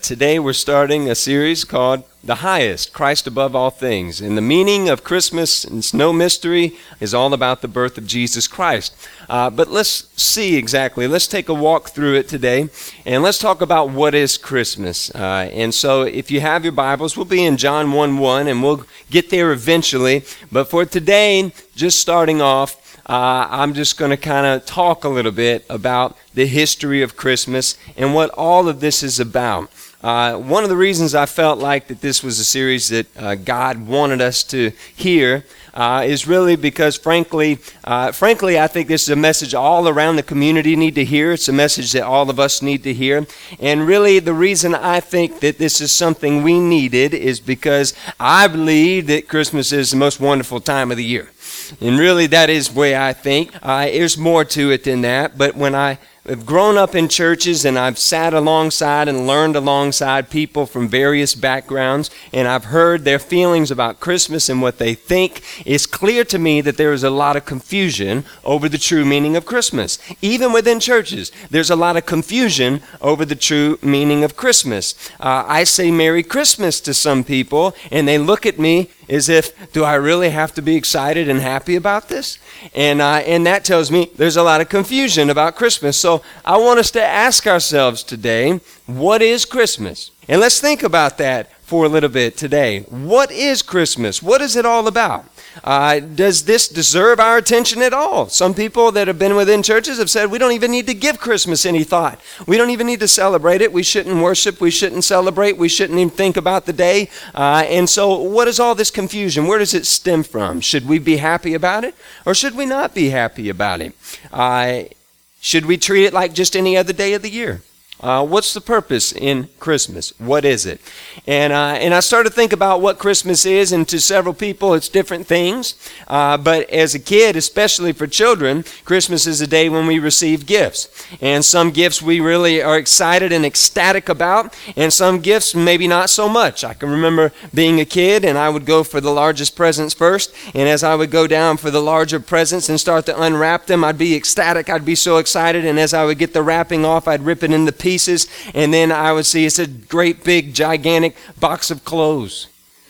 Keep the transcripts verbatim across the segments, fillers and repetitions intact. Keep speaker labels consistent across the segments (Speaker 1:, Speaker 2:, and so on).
Speaker 1: Today we're starting a series called The Highest, Christ Above All Things. And the meaning of Christmas, it's no mystery, is all about the birth of Jesus Christ. Uh, but let's see exactly, let's take a walk through it today, and let's talk about what is Christmas. Uh, and so if you have your Bibles, we'll be in John one one, and we'll get there eventually. But for today, just starting off, Uh, I'm just going to kind of talk a little bit about the history of Christmas and what all of this is about. Uh, one of the reasons I felt like that this was a series that uh, God wanted us to hear uh, is really because, frankly, uh, frankly, I think this is a message all around the community need to hear. It's a message that all of us need to hear. And really, the reason I think that this is something we needed is because I believe that Christmas is the most wonderful time of the year. And really, that is the way I think. Uh, there's more to it than that. But when I have grown up in churches and I've sat alongside and learned alongside people from various backgrounds, and I've heard their feelings about Christmas and what they think, it's clear to me that there is a lot of confusion over the true meaning of Christmas. Even within churches, there's a lot of confusion over the true meaning of Christmas. Uh, I say Merry Christmas to some people, and they look at me as if, do I really have to be excited and happy about this? And uh, and that tells me there's a lot of confusion about Christmas. So I want us to ask ourselves today, what is Christmas? And let's think about that for a little bit today. What is Christmas? What is it all about? Uh, does this deserve our attention at all? Some people that have been within churches have said we don't even need to give Christmas any thought. We don't even need to celebrate it. We shouldn't worship. We shouldn't celebrate. We shouldn't even think about the day. Uh, and so what is all this confusion? Where does it stem from? Should we be happy about it, or should we not be happy about it? Uh, should we treat it like just any other day of the year? Uh, what's the purpose in Christmas? What is it? And uh, and I started to think about what Christmas is, and to several people it's different things. Uh, but as a kid, especially for children, Christmas is a day when we receive gifts. And some gifts we really are excited and ecstatic about, and some gifts maybe not so much. I can remember being a kid, and I would go for the largest presents first. And as I would go down for the larger presents and start to unwrap them, I'd be ecstatic. I'd be so excited. And as I would get the wrapping off, I'd rip it into pieces. Pieces, and then I would see it's a great big gigantic box of clothes,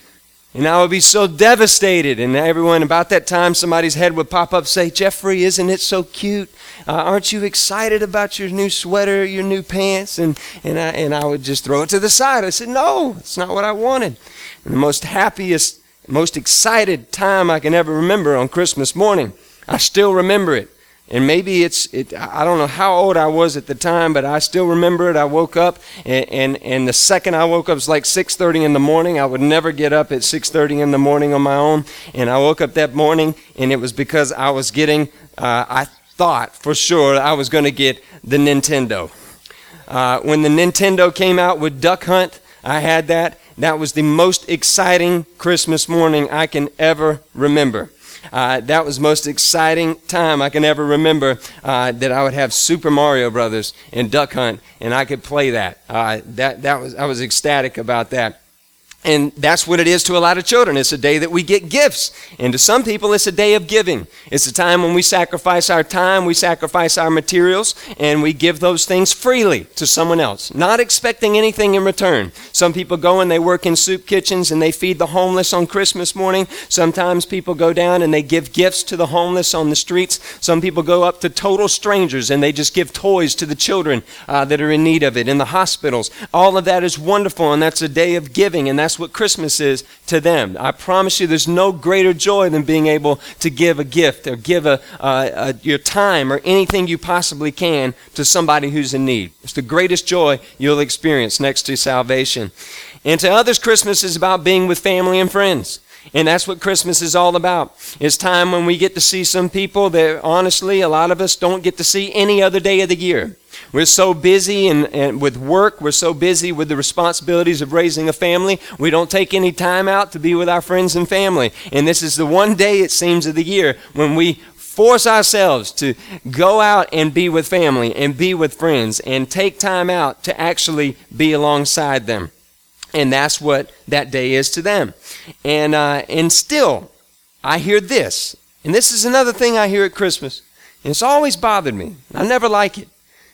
Speaker 1: and I would be so devastated. And everyone, about that time, somebody's head would pop up, say, "Jeffrey, isn't it so cute? Uh, aren't you excited about your new sweater, your new pants?" And and I, and I would just throw it to the side. I said, "No, it's not what I wanted." And the most happiest, most excited time I can ever remember on Christmas morning, I still remember it. And maybe it's, it, I don't know how old I was at the time, but I still remember it. I woke up, and, and, and the second I woke up, it was like six thirty in the morning. I would never get up at six thirty in the morning on my own. And I woke up that morning, and it was because I was getting, uh, I thought for sure I was going to get the Nintendo. Uh, when the Nintendo came out with Duck Hunt, I had that. That was the most exciting Christmas morning I can ever remember. Uh, that was the most exciting time I can ever remember, uh, that I would have Super Mario Brothers and Duck Hunt, and I could play that. Uh, that that was I was ecstatic about that. And that's what it is to a lot of children. It's a day that we get gifts. And to some people, it's a day of giving. It's a time when we sacrifice our time, we sacrifice our materials, and we give those things freely to someone else, not expecting anything in return. Some people go and they work in soup kitchens and they feed the homeless on Christmas morning. Sometimes people go down and they give gifts to the homeless on the streets. Some people go up to total strangers and they just give toys to the children uh, that are in need of it in the hospitals. All of that is wonderful, and that's a day of giving, and that's what Christmas is to them. I promise you there's no greater joy than being able to give a gift or give a, uh, a your time or anything you possibly can to somebody who's in need. It's the greatest joy you'll experience next to salvation. And to others, Christmas is about being with family and friends. And that's what Christmas is all about. It's time when we get to see some people that honestly a lot of us don't get to see any other day of the year. We're so busy and, and with work, we're so busy with the responsibilities of raising a family, we don't take any time out to be with our friends and family. And this is the one day, it seems, of the year when we force ourselves to go out and be with family and be with friends and take time out to actually be alongside them. And that's what that day is to them. And uh, and still, I hear this. And this is another thing I hear at Christmas. And it's always bothered me. I never like it.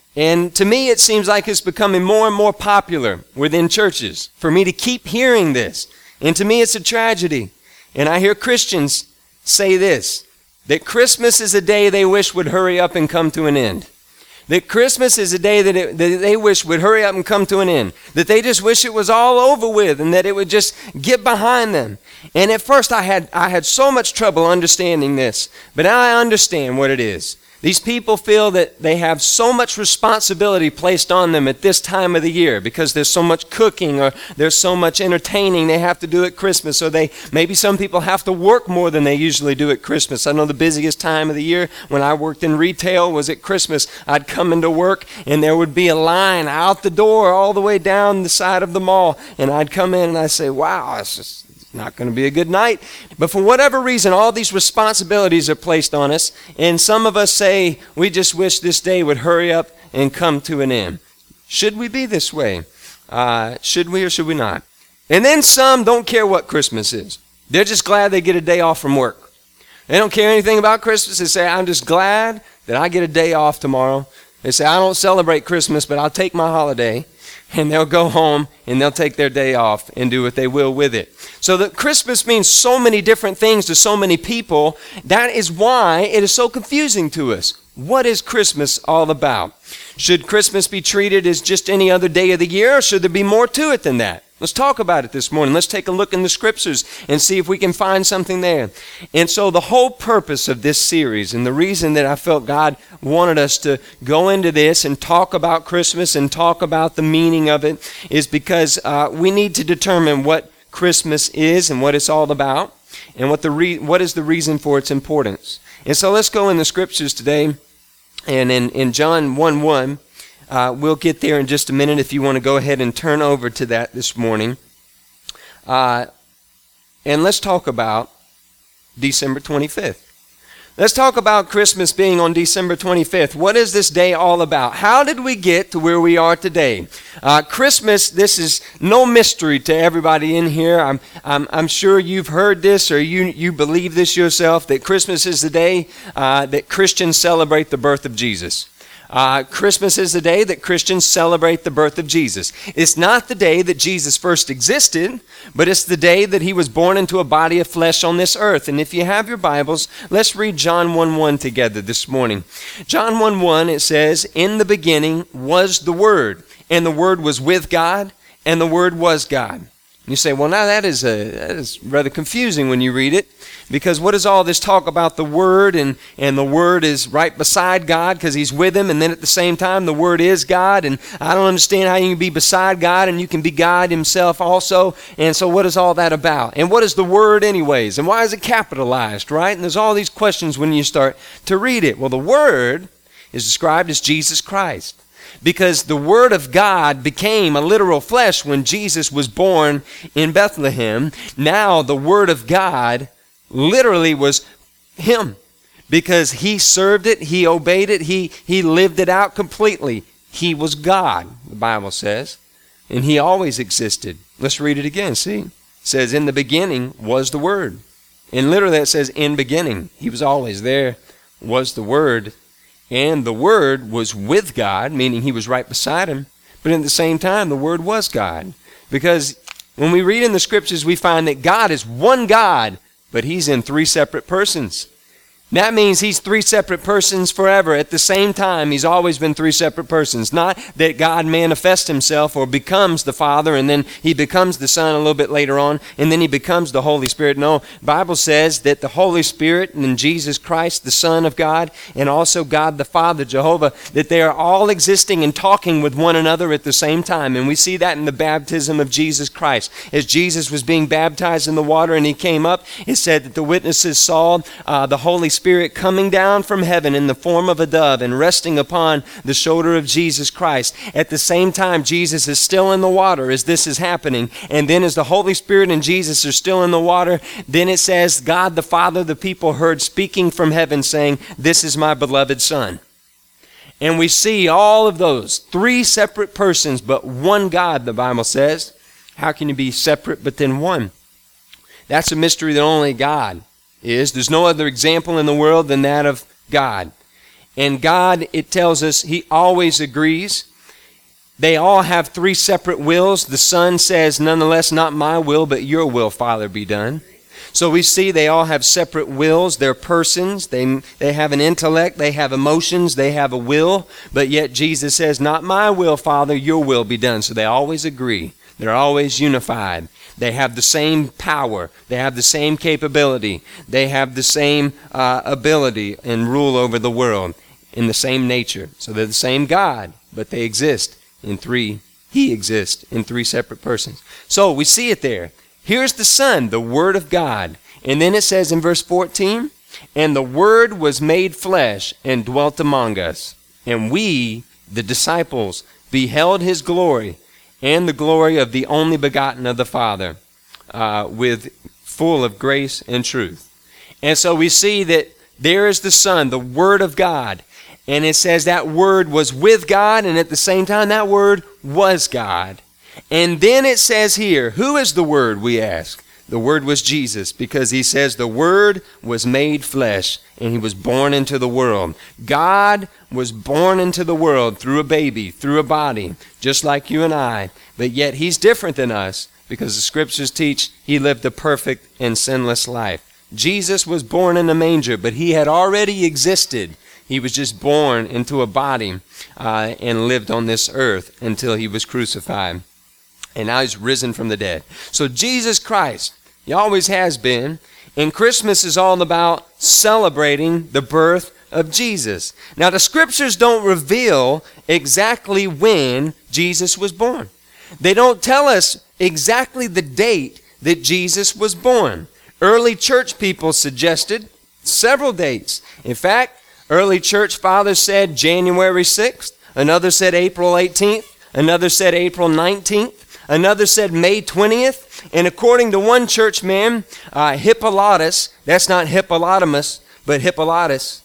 Speaker 1: And to me, it seems like it's becoming more and more popular within churches for me to keep hearing this. And to me, it's a tragedy. And I hear Christians say this, that Christmas is a day they wish would hurry up and come to an end. That Christmas is a day that, it, that they wish would hurry up and come to an end. That they just wish it was all over with and that it would just get behind them. And at first I had, I had so much trouble understanding this. But now I understand what it is. These people feel that they have so much responsibility placed on them at this time of the year because there's so much cooking or there's so much entertaining they have to do at Christmas, or they maybe some people have to work more than they usually do at Christmas. I know the busiest time of the year when I worked in retail was at Christmas. I'd come into work and there would be a line out the door all the way down the side of the mall, and I'd come in and I'd say, wow, it's just not going to be a good night. But for whatever reason, all these responsibilities are placed on us, and some of us say, we just wish this day would hurry up and come to an end. Should we be this way? Uh, should we or should we not? And then some don't care what Christmas is. They're just glad they get a day off from work. They don't care anything about Christmas. They say, I'm just glad that I get a day off tomorrow. They say, I don't celebrate Christmas, but I'll take my holiday. And they'll go home and they'll take their day off and do what they will with it. So that Christmas means so many different things to so many people. That is why it is so confusing to us. What is Christmas all about? Should Christmas be treated as just any other day of the year, or should there be more to it than that? Let's talk about it this morning. Let's take a look in the scriptures and see if we can find something there. And so the whole purpose of this series, and the reason that I felt God wanted us to go into this and talk about Christmas and talk about the meaning of it, is because uh, we need to determine what Christmas is and what it's all about, and what the re- what is the reason for its importance. And so let's go in the scriptures today, and in, in John one one, Uh, we'll get there in just a minute if you want to go ahead and turn over to that this morning. Uh, and let's talk about December twenty-fifth. Let's talk about Christmas being on December twenty-fifth. What is this day all about? How did we get to where we are today? Uh, Christmas, this is no mystery to everybody in here. I'm, I'm, I'm sure you've heard this, or you, you believe this yourself, that Christmas is the day uh, that Christians celebrate the birth of Jesus. Uh, Christmas is the day that Christians celebrate the birth of Jesus. It's not the day that Jesus first existed, but it's the day that he was born into a body of flesh on this earth. And if you have your Bibles, let's read John one one together this morning. John one one, it says, "In the beginning was the Word, and the Word was with God, and the Word was God." You say, well, now that is, a, that is rather confusing when you read it, because what is all this talk about the Word, and, and the Word is right beside God because he's with him, and then at the same time the Word is God, and I don't understand how you can be beside God and you can be God himself also, and so what is all that about? And what is the Word anyways? And why is it capitalized, right? And there's all these questions when you start to read it. Well, the Word is described as Jesus Christ, because the Word of God became a literal flesh when Jesus was born in Bethlehem. Now the Word of God literally was him, because he served it, he obeyed it, he, he lived it out completely. He was God, the Bible says, and he always existed. Let's read it again, see? It says, "In the beginning was the Word." And literally it says, in beginning. He was always there, was the Word. And the Word was with God, meaning he was right beside him. But at the same time, the Word was God. Because when we read in the scriptures, we find that God is one God, but he's in three separate persons. That means he's three separate persons forever. At the same time, he's always been three separate persons. Not that God manifests himself or becomes the Father and then he becomes the Son a little bit later on and then he becomes the Holy Spirit. No, the Bible says that the Holy Spirit and Jesus Christ, the Son of God, and also God the Father, Jehovah, that they are all existing and talking with one another at the same time. And we see that in the baptism of Jesus Christ. As Jesus was being baptized in the water and he came up, it said that the witnesses saw uh, the Holy Spirit Spirit coming down from heaven in the form of a dove and resting upon the shoulder of Jesus Christ. At the same time, Jesus is still in the water as this is happening. And then as the Holy Spirit and Jesus are still in the water, then it says, God the Father, the people heard speaking from heaven saying, "This is my beloved Son." And we see all of those, three separate persons, but one God, the Bible says. How can you be separate but then one? That's a mystery that only God is. There's no other example in the world than that of God. And God, it tells us, he always agrees. They all have three separate wills. The Son says, nonetheless, not my will, but your will, Father, be done. So we see they all have separate wills. They're persons. They, they have an intellect. They have emotions. They have a will. But yet Jesus says, not my will, Father, your will be done. So they always agree. They're always unified. They have the same power. They have the same capability. They have the same uh, ability and rule over the world in the same nature. So they're the same God, but they exist in three. He exists in three separate persons. So we see it there. Here's the Son, the Word of God. And then it says in verse fourteen, and the Word was made flesh and dwelt among us. And we, the disciples, beheld his glory, and the glory of the only begotten of the Father, uh, with full of grace and truth. And so we see that there is the Son, the Word of God. And it says that Word was with God, and at the same time that Word was God. And then it says here, who is the Word, we ask? The Word was Jesus, because he says the Word was made flesh, and he was born into the world. God was born into the world through a baby, through a body, just like you and I. But yet he's different than us, because the Scriptures teach he lived a perfect and sinless life. Jesus was born in a manger, but he had already existed. He was just born into a body uh, and lived on this earth until he was crucified. And now he's risen from the dead. So Jesus Christ, he always has been. And Christmas is all about celebrating the birth of Jesus. Now the Scriptures don't reveal exactly when Jesus was born. They don't tell us exactly the date that Jesus was born. Early church people suggested several dates. In fact, early church fathers said January sixth. Another said April eighteenth. Another said April nineteenth. Another said May twentieth. And according to one church man, uh, Hippolytus, that's not Hippopotamus, but Hippolytus.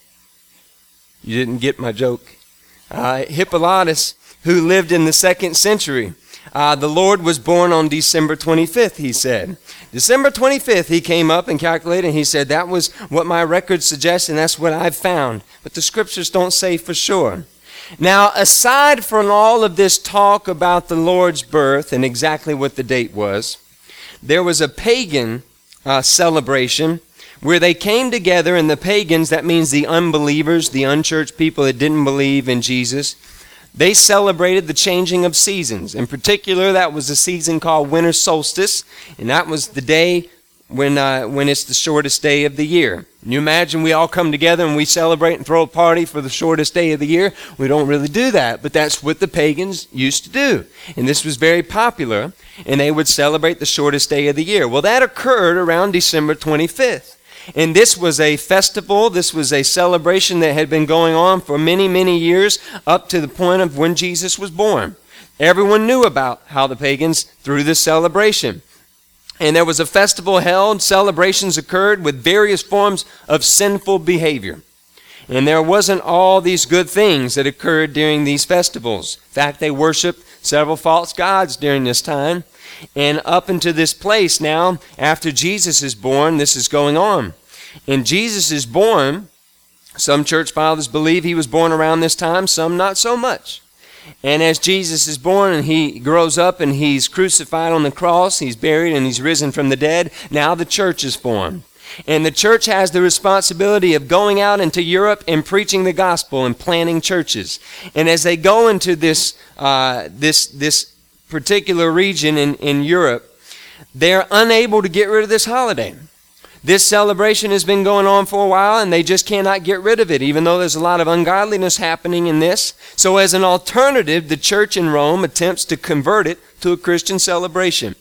Speaker 1: You didn't get my joke. Uh, Hippolytus, who lived in the second century. Uh, the Lord was born on December twenty-fifth, he said. December twenty-fifth, he came up and calculated, and he said, that was what my records suggest, and that's what I've found. But the Scriptures don't say for sure. Now, aside from all of this talk about the Lord's birth and exactly what the date was, there was a pagan uh, celebration where they came together, and the pagans, that means the unbelievers, the unchurched people that didn't believe in Jesus, they celebrated the changing of seasons. In particular, that was a season called winter solstice, and that was the day when uh, when it's the shortest day of the year. Can you imagine we all come together and we celebrate and throw a party for the shortest day of the year? We don't really do that, but that's what the pagans used to do. And this was very popular, and they would celebrate the shortest day of the year. Well, that occurred around December twenty-fifth. And this was a festival, this was a celebration that had been going on for many, many years up to the point of when Jesus was born. Everyone knew about how the pagans threw this celebration. And there was a festival held, celebrations occurred with various forms of sinful behavior. And there wasn't all these good things that occurred during these festivals. In fact, they worshiped several false gods during this time. And up into this place now, after Jesus is born, this is going on. And Jesus is born. Some church fathers believe he was born around this time, some not so much. And as Jesus is born and he grows up and he's crucified on the cross, he's buried and he's risen from the dead, now the church is formed. And the church has the responsibility of going out into Europe and preaching the gospel and planting churches. And as they go into this uh, this this particular region in, in Europe, they're unable to get rid of this holiday. This celebration has been going on for a while, and they just cannot get rid of it, even though there's a lot of ungodliness happening in this. So as an alternative, the church in Rome attempts to convert it to a Christian celebration.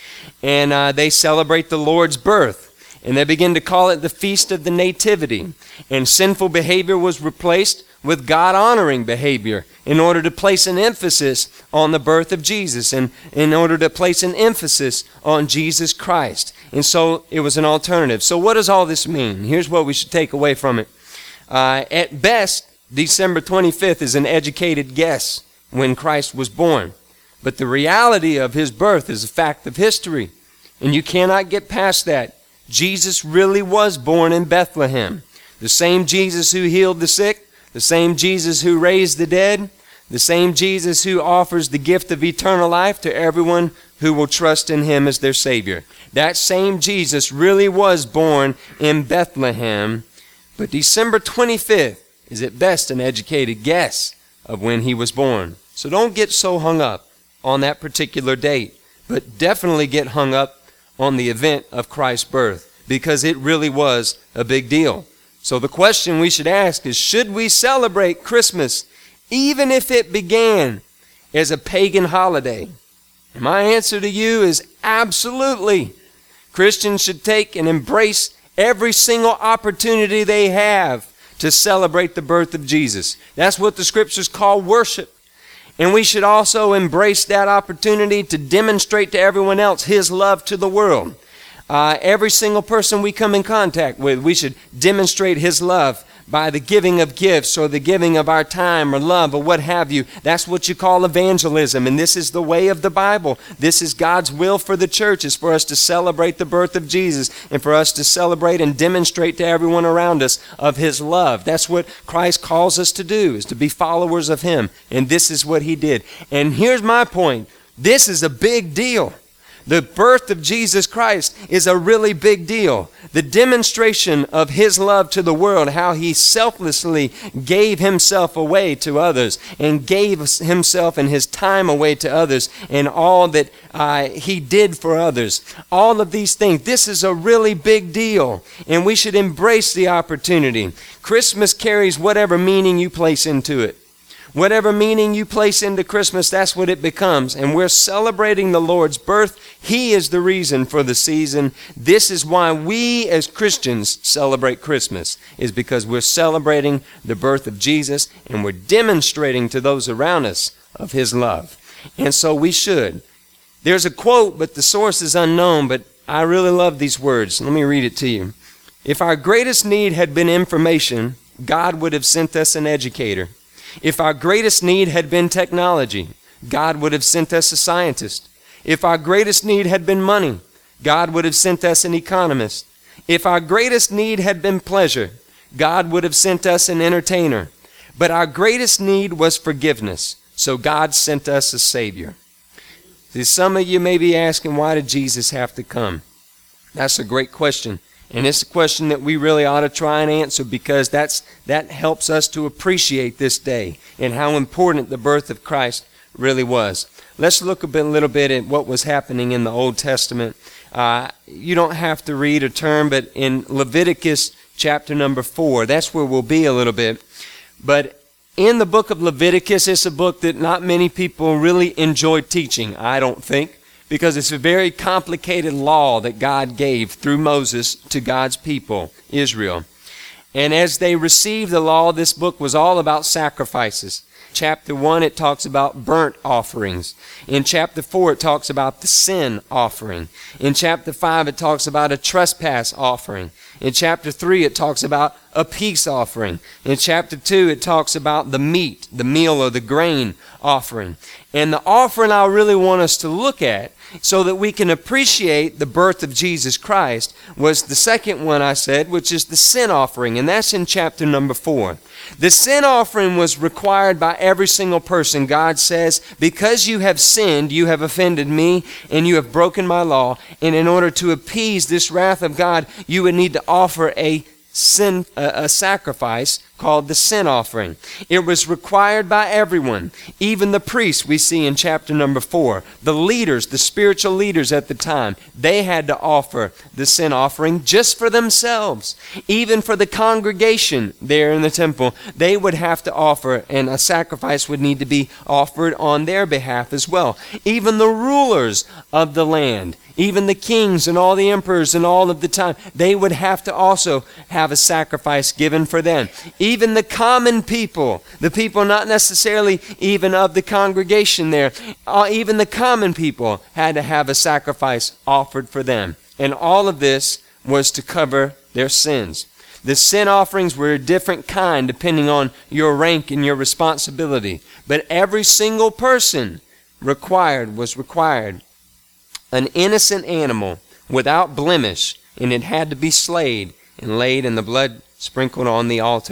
Speaker 1: And uh, they celebrate the Lord's birth. And they begin to call it the Feast of the Nativity. And sinful behavior was replaced with God-honoring behavior in order to place an emphasis on the birth of Jesus and in order to place an emphasis on Jesus Christ. And so it was an alternative. So what does all this mean? Here's what we should take away from it. Uh, at best, December twenty-fifth is an educated guess when Christ was born. But the reality of his birth is a fact of history. And you cannot get past that. Jesus really was born in Bethlehem. The same Jesus who healed the sick, the same Jesus who raised the dead, the same Jesus who offers the gift of eternal life to everyone who will trust in him as their Savior. That same Jesus really was born in Bethlehem, but December twenty-fifth is at best an educated guess of when he was born. So don't get so hung up on that particular date, but definitely get hung up on the event of Christ's birth, because it really was a big deal. So the question we should ask is, should we celebrate Christmas even if it began as a pagan holiday? And my answer to you is absolutely. Christians should take and embrace every single opportunity they have to celebrate the birth of Jesus. That's what the scriptures call worship. And we should also embrace that opportunity to demonstrate to everyone else his love to the world. Uh, every single person we come in contact with, we should demonstrate his love by the giving of gifts or the giving of our time or love or what have you. That's what you call evangelism, and this is the way of the Bible. This is God's will for the church, is for us to celebrate the birth of Jesus and for us to celebrate and demonstrate to everyone around us of his love. That's what Christ calls us to do, is to be followers of him, and this is what he did. And here's my point. This is a big deal. The birth of Jesus Christ is a really big deal. The demonstration of his love to the world, how he selflessly gave himself away to others and gave himself and his time away to others, and all that uh, he did for others. All of these things. This is a really big deal, and we should embrace the opportunity. Christmas carries whatever meaning you place into it. Whatever meaning you place into Christmas, that's what it becomes. And we're celebrating the Lord's birth. He is the reason for the season. This is why we as Christians celebrate Christmas, is because we're celebrating the birth of Jesus and we're demonstrating to those around us of his love. And so we should. There's a quote, but the source is unknown, but I really love these words. Let me read it to you. If our greatest need had been information, God would have sent us an educator. If our greatest need had been technology, God would have sent us a scientist. If our greatest need had been money, God would have sent us an economist. If our greatest need had been pleasure, God would have sent us an entertainer. But our greatest need was forgiveness, so God sent us a Savior. See, some of you may be asking, why did Jesus have to come? That's a great question. And it's a question that we really ought to try and answer, because that's that helps us to appreciate this day and how important the birth of Christ really was. Let's look a bit, little bit at what was happening in the Old Testament. Uh, you don't have to read or turn, but in Leviticus chapter number four, that's where we'll be a little bit. But in the book of Leviticus, it's a book that not many people really enjoy teaching, I don't think, because it's a very complicated law that God gave through Moses to God's people, Israel. And as they received the law, this book was all about sacrifices. Chapter one, it talks about burnt offerings. In chapter four, it talks about the sin offering. In chapter five, it talks about a trespass offering. In chapter three, it talks about a peace offering. In chapter two, it talks about the meat, the meal or the grain offering. And the offering I really want us to look at, so that we can appreciate the birth of Jesus Christ, was the second one I said, which is the sin offering, and that's in chapter number four. The sin offering was required by every single person. God says, because you have sinned, you have offended me, and you have broken my law, and in order to appease this wrath of God, you would need to offer a sin, a, a sacrifice called the sin offering. It was required by everyone, even the priests we see in chapter number four. The leaders, the spiritual leaders at the time, they had to offer the sin offering just for themselves. Even for the congregation there in the temple, they would have to offer, and a sacrifice would need to be offered on their behalf as well. Even the rulers of the land, even the kings and all the emperors and all of the time, they would have to also have a sacrifice given for them. Even the common people, the people not necessarily even of the congregation there, uh, even the common people had to have a sacrifice offered for them. And all of this was to cover their sins. The sin offerings were a different kind depending on your rank and your responsibility. But every single person required was required an innocent animal without blemish, and it had to be slayed and laid and the blood sprinkled on the altar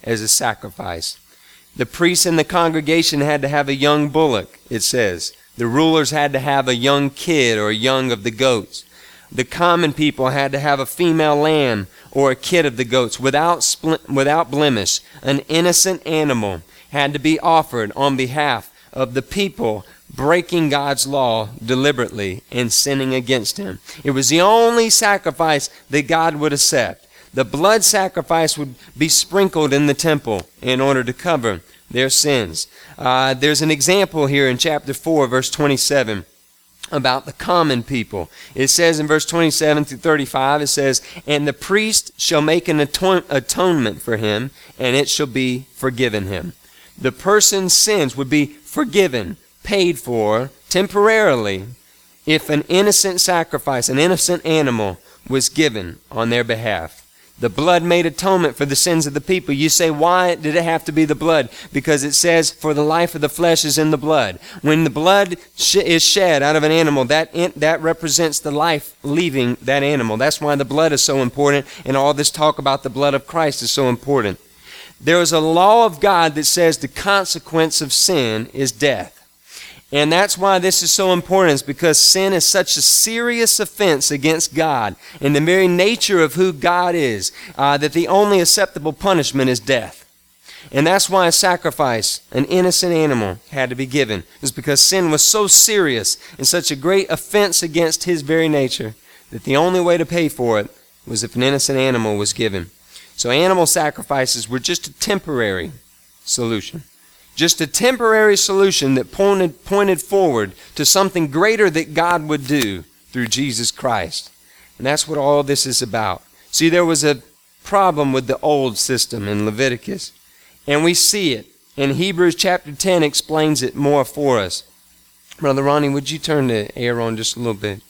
Speaker 1: as a sacrifice. The priests in the congregation had to have a young bullock, it says. The rulers had to have a young kid or a young of the goats. The common people had to have a female lamb or a kid of the goats without spl- without blemish. An innocent animal had to be offered on behalf of the people breaking God's law deliberately and sinning against him. It was the only sacrifice that God would accept. The blood sacrifice would be sprinkled in the temple in order to cover their sins. Uh, there's an example here in chapter four, verse twenty-seven, about the common people. It says in verse twenty-seven through thirty-five, it says, "And the priest shall make an aton- atonement for him, and it shall be forgiven him." The person's sins would be forgiven, paid for temporarily, if an innocent sacrifice, an innocent animal, was given on their behalf. The blood made atonement for the sins of the people. You say, why did it have to be the blood? Because it says, for the life of the flesh is in the blood. When the blood sh- is shed out of an animal, that in- that represents the life leaving that animal. That's why the blood is so important, and all this talk about the blood of Christ is so important. There is a law of God that says the consequence of sin is death. And that's why this is so important, is because sin is such a serious offense against God and the very nature of who God is, uh, that the only acceptable punishment is death. And that's why a sacrifice, an innocent animal, had to be given. It's because sin was so serious and such a great offense against his very nature that the only way to pay for it was if an innocent animal was given. So animal sacrifices were just a temporary solution. Just a temporary solution that pointed, pointed forward to something greater that God would do through Jesus Christ. And that's what all this is about. See, there was a problem with the old system in Leviticus, and we see it. And Hebrews chapter ten explains it more for us. Brother Ronnie, would you turn the air on just a little bit?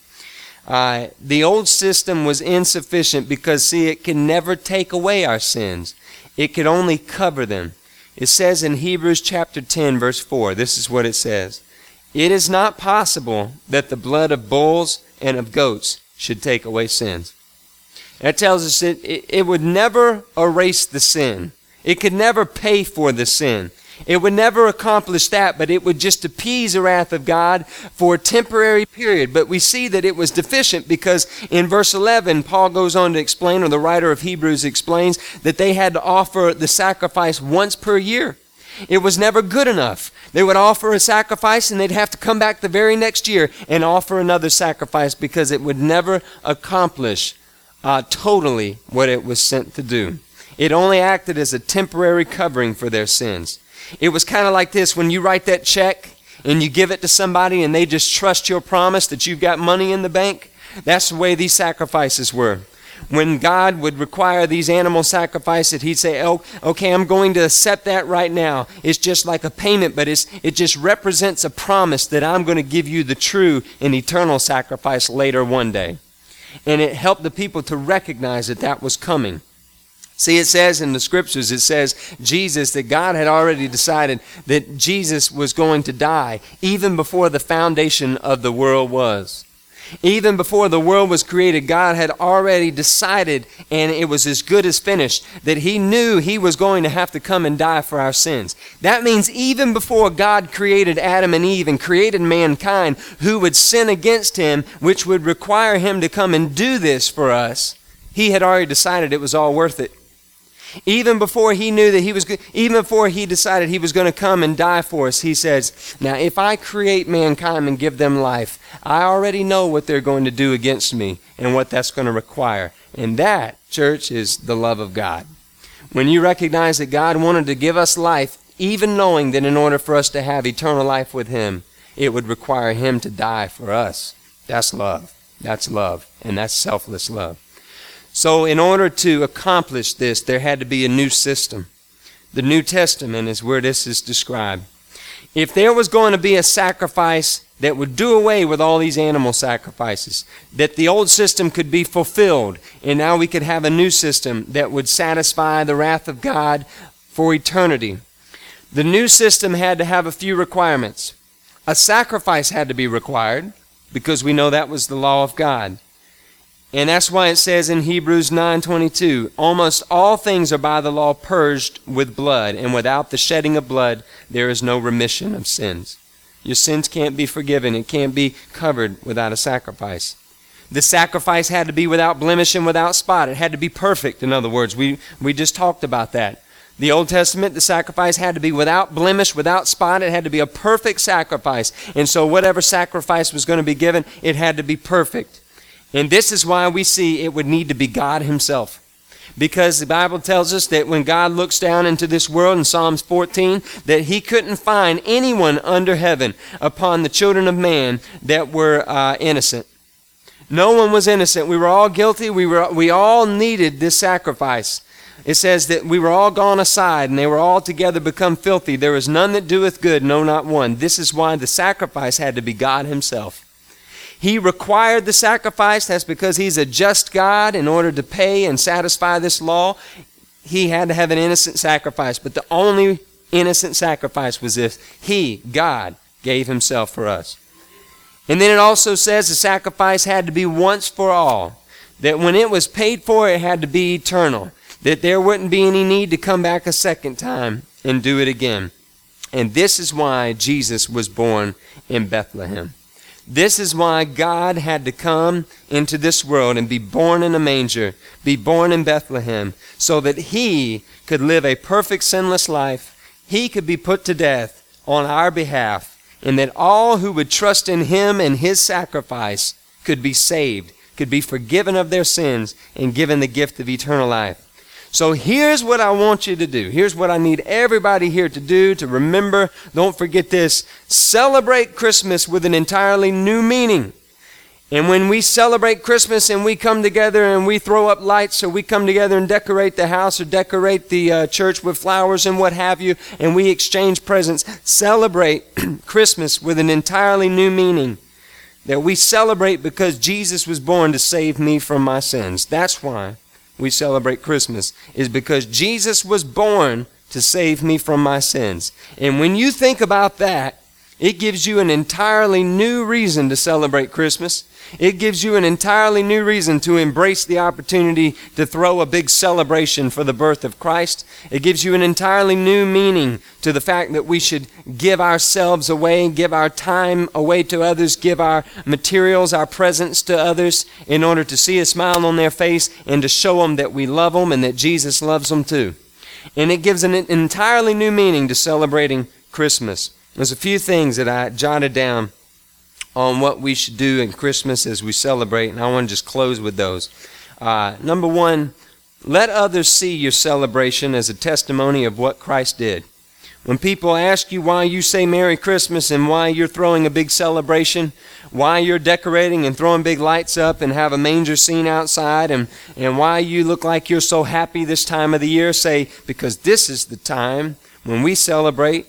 Speaker 1: Uh, the old system was insufficient because, see, it can never take away our sins. It could only cover them. It says in Hebrews chapter ten, verse four, this is what it says. "It is not possible that the blood of bulls and of goats should take away sins." That tells us that it, it would never erase the sin. It could never pay for the sin. It would never accomplish that, but it would just appease the wrath of God for a temporary period. But we see that it was deficient because in verse eleven, Paul goes on to explain, or the writer of Hebrews explains, that they had to offer the sacrifice once per year. It was never good enough. They would offer a sacrifice and they'd have to come back the very next year and offer another sacrifice because it would never accomplish uh, totally what it was sent to do. It only acted as a temporary covering for their sins. It was kind of like this: when you write that check and you give it to somebody and they just trust your promise that you've got money in the bank. That's the way these sacrifices were. When God would require these animal sacrifices, he'd say, oh, okay, I'm going to accept that right now. It's just like a payment, but it's, it just represents a promise that I'm going to give you the true and eternal sacrifice later one day. And it helped the people to recognize that that was coming. See, it says in the scriptures, it says Jesus, that God had already decided that Jesus was going to die even before the foundation of the world was. Even before the world was created, God had already decided, and it was as good as finished, that he knew he was going to have to come and die for our sins. That means even before God created Adam and Eve and created mankind who would sin against him, which would require him to come and do this for us, he had already decided it was all worth it. Even before he knew that he was, even before he decided he was going to come and die for us, he says, now if I create mankind and give them life, I already know what they're going to do against me and what that's going to require. And that, church, is the love of God. When you recognize that God wanted to give us life, even knowing that in order for us to have eternal life with him, it would require him to die for us. That's love. That's love. And that's selfless love. So in order to accomplish this, there had to be a new system. The New Testament is where this is described. If there was going to be a sacrifice that would do away with all these animal sacrifices, that the old system could be fulfilled, and now we could have a new system that would satisfy the wrath of God for eternity, the new system had to have a few requirements. A sacrifice had to be required, because we know that was the law of God. And that's why it says in Hebrews nine twenty-two, almost all things are by the law purged with blood, and without the shedding of blood there is no remission of sins. Your sins can't be forgiven. It can't be covered without a sacrifice. The sacrifice had to be without blemish and without spot. It had to be perfect, in other words. We, we just talked about that. The Old Testament, the sacrifice had to be without blemish, without spot. It had to be a perfect sacrifice. And so whatever sacrifice was going to be given, it had to be perfect. And this is why we see it would need to be God himself. Because the Bible tells us that when God looks down into this world in Psalms fourteen, that he couldn't find anyone under heaven upon the children of man that were uh, innocent. No one was innocent. We were all guilty. We were, we all needed this sacrifice. It says that we were all gone aside, and they were all together become filthy. There is none that doeth good, no, not one. This is why the sacrifice had to be God himself. He required the sacrifice. That's because he's a just God. In order to pay and satisfy this law, he had to have an innocent sacrifice. But the only innocent sacrifice was if he, God, gave himself for us. And then it also says the sacrifice had to be once for all. That when it was paid for, it had to be eternal. That there wouldn't be any need to come back a second time and do it again. And this is why Jesus was born in Bethlehem. This is why God had to come into this world and be born in a manger, be born in Bethlehem, so that he could live a perfect sinless life. He could be put to death on our behalf, and that all who would trust in him and his sacrifice could be saved, could be forgiven of their sins, and given the gift of eternal life. So here's what I want you to do. Here's what I need everybody here to do, to remember. Don't forget this. Celebrate Christmas with an entirely new meaning. And when we celebrate Christmas and we come together and we throw up lights, or we come together and decorate the house or decorate the uh, church with flowers and what have you, and we exchange presents, celebrate Christmas with an entirely new meaning. That we celebrate because Jesus was born to save me from my sins. That's why we celebrate Christmas, is because Jesus was born to save me from my sins. And when you think about that, it gives you an entirely new reason to celebrate Christmas. It gives you an entirely new reason to embrace the opportunity to throw a big celebration for the birth of Christ. It gives you an entirely new meaning to the fact that we should give ourselves away, give our time away to others, give our materials, our presents to others in order to see a smile on their face and to show them that we love them and that Jesus loves them too. And it gives an entirely new meaning to celebrating Christmas. There's a few things that I jotted down on what we should do in Christmas as we celebrate, and I want to just close with those. Uh, number one, let others see your celebration as a testimony of what Christ did. When people ask you why you say Merry Christmas and why you're throwing a big celebration, why you're decorating and throwing big lights up and have a manger scene outside, and, and why you look like you're so happy this time of the year, say, because this is the time when we celebrate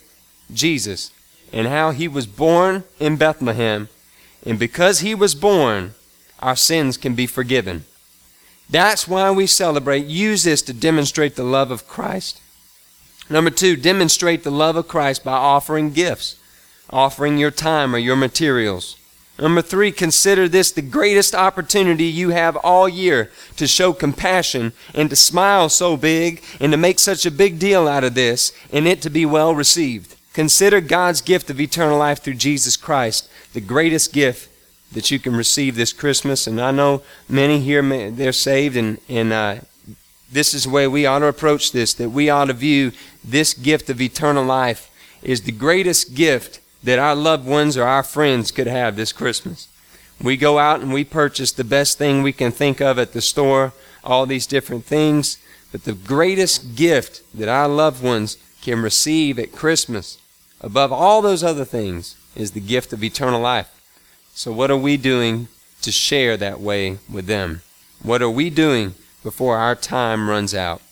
Speaker 1: Jesus and how he was born in Bethlehem. And because he was born, our sins can be forgiven. That's why we celebrate. Use this to demonstrate the love of Christ. Number two, demonstrate the love of Christ by offering gifts, offering your time or your materials. Number three, consider this the greatest opportunity you have all year to show compassion and to smile so big and to make such a big deal out of this and it to be well received. Consider God's gift of eternal life through Jesus Christ, the greatest gift that you can receive this Christmas. And I know many here, they're saved, and, and uh, this is the way we ought to approach this, that we ought to view this gift of eternal life is the greatest gift that our loved ones or our friends could have this Christmas. We go out and we purchase the best thing we can think of at the store, all these different things, but the greatest gift that our loved ones can receive at Christmas, above all those other things, is the gift of eternal life. So what are we doing to share that way with them? What are we doing before our time runs out?